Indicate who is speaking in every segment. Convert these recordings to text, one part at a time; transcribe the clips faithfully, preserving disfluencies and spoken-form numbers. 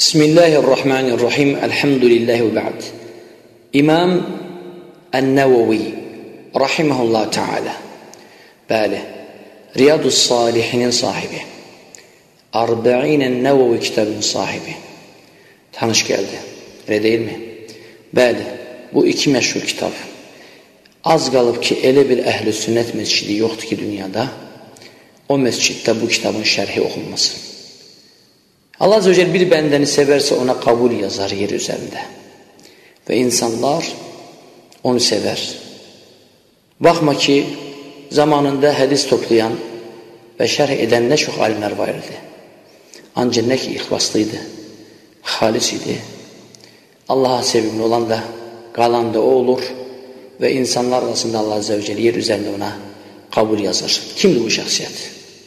Speaker 1: Bismillahirrahmanirrahim. Elhamdülillahi ve ba'd. İmam Ən-Nəvəvi rahimehullah Teala. Bəli, Riyadus Salihinin sahibi, Arba'in Nəvəvi kitabının sahibi. Tanış gəldi, elə deyilmi? Bəli, bu iki məşhur kitab. Az qalıb ki, elə bir əhl-i sünnət məscidi yoxdur ki, dünyada, o məsciddə bu kitabın şərhi oxunmasın. Allah Azze ve Celle bir bəndəni sevərsə ona qabul yazar yer üzərində. Və insanlar onu sevər. Baxma ki, zamanında hədis toplayan və şərh edən nə çox alimlər var idi. Ancaq nə ki, ixlaslıydı, xalis idi. Allaha sevimli olan da, qalan da o olur və insanlar arasında Allah Azze ve Celle yer üzərində ona qabul yazar. Kimdir bu şəxsiyyət?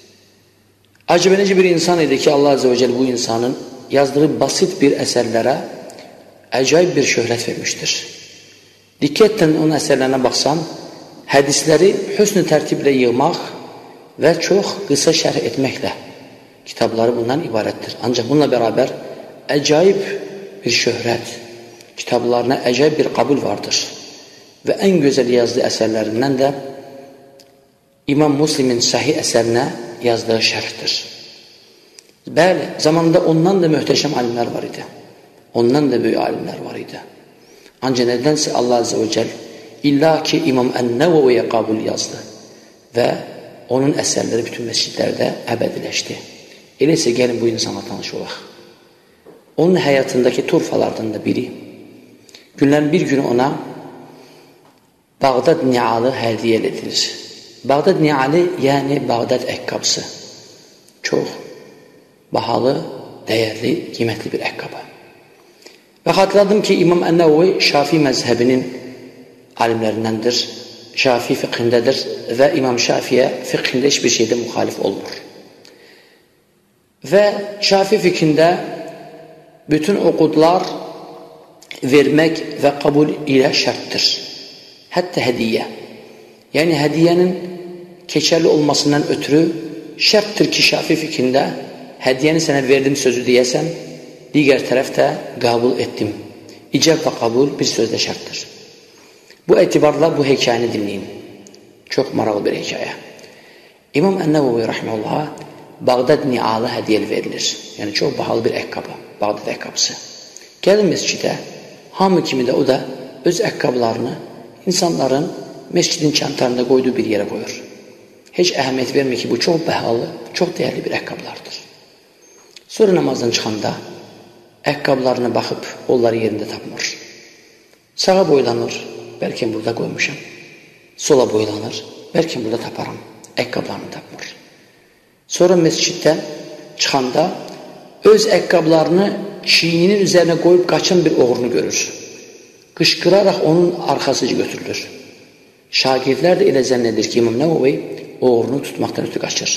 Speaker 1: Acaba necə bir insan idi ki, Allah Azze ve Celle bu insanın yazdığı basit bir əsərlərə əcayib bir şöhrət vermişdir. Diqqətlə onun əsərlərinə baxsan, hədisləri hüsn-ü tərtiblə yığmaq və çox qısa şərh etməklə kitabları bundan ibarətdir. Ancaq bununla bərabər əcayib bir şöhrət, kitablarına əcayib bir qabul vardır. Və ən gözəl yazdığı əsərlərindən də İmam Müslimin sahih əsərinə yazdığı şərhdir. Bəli, zamanında ondan da möhtəşəm alimlər var idi. Ondan da böyük alimlər var idi. Ancaq nədənsə Allah Azze ve Celle illa ki İmam Ən-Nəvəviyə qabul yazdı və onun əsərləri bütün məscidlərdə əbədiləşdi. Elə isə gəlin bu insana tanış olaq. Onun həyatındakı turfalardan da biri, günlərin bir günü ona Bağdad nialı hədiyyə edilir. Bağdad nialı, yəni Bağdad əqqabısı. Çox bahalı, dəyərli, qiymətli bir əqqabı. Və xatırladım ki, İmam Ən-Nəvəvi Şafi məzhəbinin alimlərindəndir, Şafi fiqhindədir və İmam Şafiyə fiqhində heç bir şeydə müxalif olmur. Və Şafi fiqhində bütün uqudlar vermək və qabul ilə şərtdir. Hətta hədiyyə. Yəni hədiyyənin keçərli olmasından ötürü şərtdir ki, Şafi fiqhində hədiyyəni sənə verdim sözü deyəsən, digər tərəfdə qəbul etdim. İcab və qəbul bir sözlə şərtdir. Bu etibarla bu hekayəni dinləyin. Çox maraqlı bir hekayə. İmam Ən-Nəvəvi rahimehullah Bağdad nialı hədiyyə verilir. Yəni çox bahalı bir əqqabı, Bağdad əqqabısı. Gəlin məscidə, hamı kimi də o da öz əqqablarını insanların məscidin çantarında qoyduğu bir yerə qoyur. Heç əhəmiyyət vermir ki, bu çox bəhalı, çox dəyərli bir əqqablardır. Sonra namazdan çıxanda əqqablarına baxıb onları yerində tapmır. Sağa boylanır, bəlkə burada qoymuşam. Sola boylanır, bəlkə burada taparam. Əqqablarını tapmır. Sonra məsciddə çıxanda öz əqqablarını çiyninin üzərinə qoyub qaçan bir oğrunu görür. Qışqıraraq onun arxasıcı götürülür. Şagirdlər də elə zənn edir ki, İmam Nəvəvi oğrunu tutmaqdan ötürü qaçır.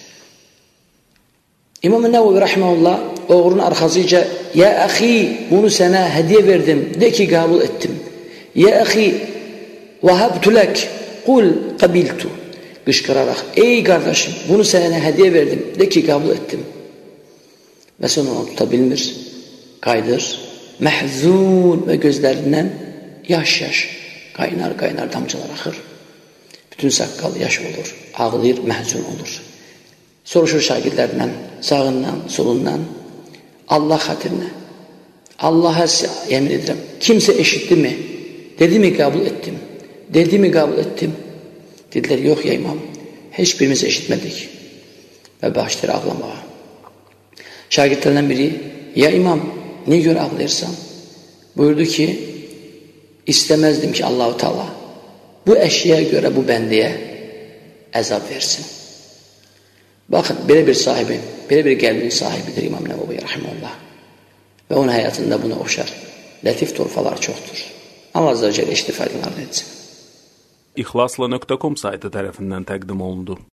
Speaker 1: İmam Nəvəvi rahimehullah oğrunun arxasıca "Ya əxi, bunu sənə hədiyyə verdim, de ki qəbul etdim. Ya əxi, vəhabtu lək, qul qabiltu." Qışqıraraq, "Ey qardaşım, bunu sənə hədiyyə verdim, de ki qəbul etdim." Və sonra onu tuta bilmir, qayıdır, məhzun və gözlərindən yaş-yaş qaynar-qaynar damcılar axır. Bütün saqqalı yaş olur, ağlayır, məhzun olur. Soruşur şagirdlərindən, sağından, solundan, Allah xatirinə, Allaha yemin edirəm, kimsə eşitdi mi? Dedi mi qəbul etdim? Dedi mi qəbul etdim? Dedilər, yox ya imam, heç birimiz eşitmədik. Və başlayır ağlamağa. Şagirdlərdən biri, ya imam, niyə görə ağlayırsan? Buyurdu ki, istəməzdim ki, Allah-u Teala bu əşyaya görə bu bəndəyə əzab versin. Baxın, belə bir sahibi, belə bir qəlbin sahibidir İmam Nəvəvi rahimehullah. Və onun həyatında buna oxşar lətif torfalar çoxdur. Allah Azze ve Celle iştifadelerden etsin.
Speaker 2: İxlasla nöqtə com saytı tərəfindən təqdim olundu.